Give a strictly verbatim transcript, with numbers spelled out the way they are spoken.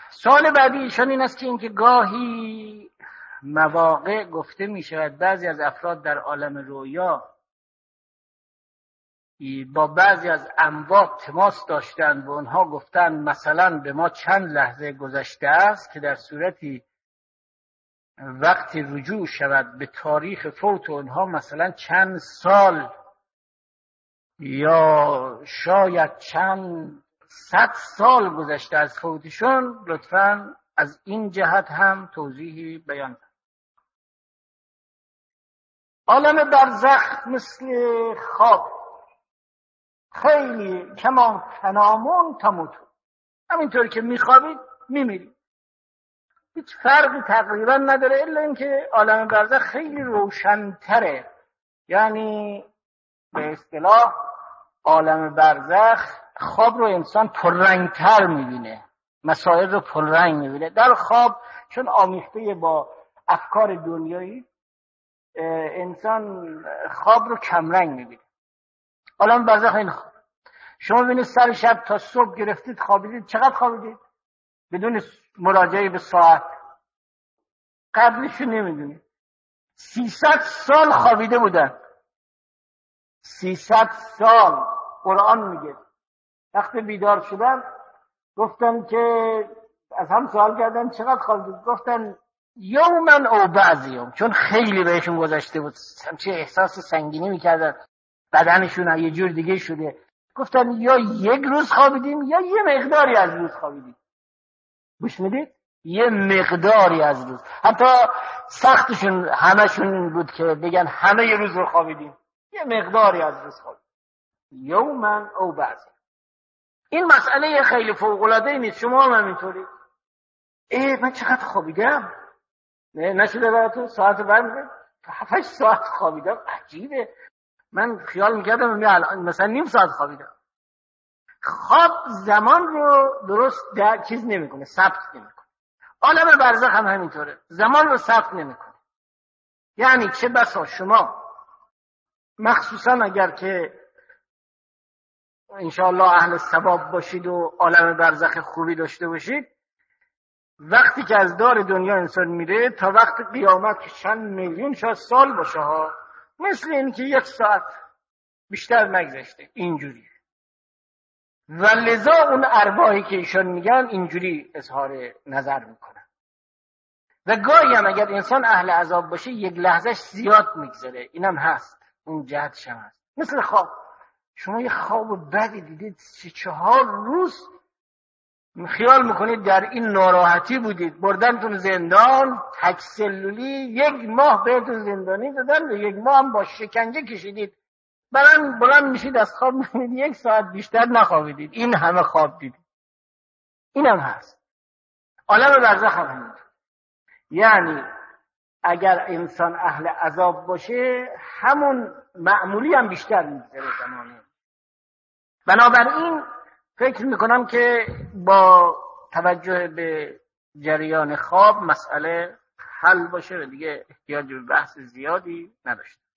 سوال بعدی ایشان این است که اینکه گاهی مواقع گفته می شود بعضی از افراد در عالم رویا با بعضی از اموات تماس داشتند و اونها گفتند مثلا به ما چند لحظه گذشته است که در صورتی وقتی رجوع شود به تاریخ فوت اونها مثلا چند سال یا شاید چند صد سال گذشته از فوتشون، لطفاً از این جهت هم توضیحی بیان کنید. عالم برزخ مثل خواب، خیلی کما تنامون تموتون، همینطور که میخوابید میمیرید، هیچ فرقی تقریبا نداره، الا اینکه عالم برزخ خیلی روشن‌تره. یعنی به اصطلاح عالم برزخ خواب رو انسان پررنگتر میبینه، مسائل رو پررنگ میبینه. در خواب چون آمیخته با افکار دنیایی، انسان خواب رو کمرنگ میبینه. عالم برزخ این خواب، شما ببینید سر شب تا صبح گرفتید خوابیدید، چقدر خوابیدید؟ بدون مراجعه به ساعت، قبلشو نمیدونید. سیصد سال خوابیده بودن، سیصد سال. قرآن میگه وقتی بیدار شدن گفتن که از هم سوال کردن چقدر خوابیدید؟ گفتن یومن او بعض یوم، چون خیلی بهشون گذشته بود، همچه احساس سنگینی میکردن، بدنشون یه جور دیگه شده. گفتن یا یک روز خوابیدیم یا یه مقداری از روز خوابیدیم. گوش میدید؟ یه مقداری از روز. حتی سختشون همشون بود که بگن همه یه روز رو خوابیدیم، یه مقداری از روز خوابیدیم. یومن او بعضی. این مسئله خیلی فوق‌العاده نیست. شما هم همینطوری. ای من چقدر خوابیدم؟ نه نشده براتون ساعت برمیده؟ هفت ساعت خوابیدم، عجیبه. من خیال میکردم مثلا نیم ساعت خوابیدم. خواب زمان رو درست در چیز نمیکنه، ثبت نمیکنه. عالم برزخ هم همینطوره، زمان رو ثبت نمیکنه. یعنی چه بسا شما مخصوصا اگر که انشاءالله اهل ثواب باشید و عالم برزخ خوبی داشته باشید، وقتی که از دار دنیا انسان میره تا وقت قیامت که چند میلیون شاید سال باشه ها، مثل این که یک ساعت بیشتر نگذشته، اینجوری. و لذا اون ارواحی که ایشان میگن اینجوری اظهار نظر میکنن. و گاهی هم اگر انسان اهل عذاب باشه یک لحظهش زیاد میگذره، اینم هست، اون جهتش هم هست. مثل خواب، شما یه خواب بدی دیدید سه چهار روز خیال میکنید در این ناراحتی بودید، بردنتون زندان تک سلولی، یک ماه بهتون زندانی دادن و یک ماه هم با شکنجه کشیدید، بلند بلند میشید از خواب میبینید یک ساعت بیشتر نخوابیدید، این همه خواب دیدید. اینم هست. عالم برزخ هم همینطور. یعنی اگر انسان اهل عذاب باشه همون معمولی هم بیشتر میگذره زمانه. بنابراین فکر میکنم که با توجه به جریان خواب مسئله حل باشه و دیگه احتیاج به بحث زیادی نداشته.